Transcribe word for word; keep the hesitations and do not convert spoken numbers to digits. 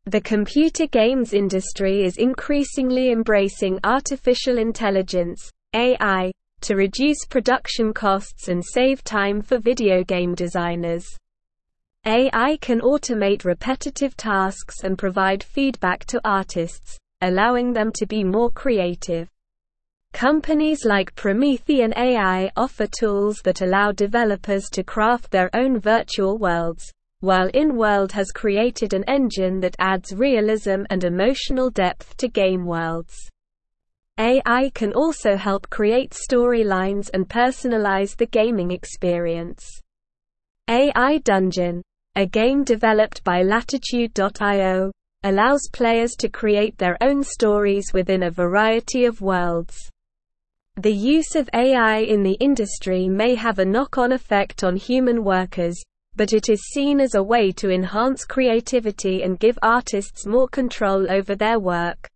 The computer games industry is increasingly embracing artificial intelligence (A I) to reduce production costs and save time for video game designers. A I can automate repetitive tasks and provide feedback to artists, allowing them to be more creative. Companies like Promethean A I offer tools that allow developers to craft their own virtual worlds, while InWorld has created an engine that adds realism and emotional depth to game worlds. A I can also help create storylines and personalize the gaming experience. A I Dungeon, a game developed by Latitude dot i o, allows players to create their own stories within a variety of worlds. The use of A I in the industry may have a knock-on effect on human workers, but it is seen as a way to enhance creativity and give artists more control over their work.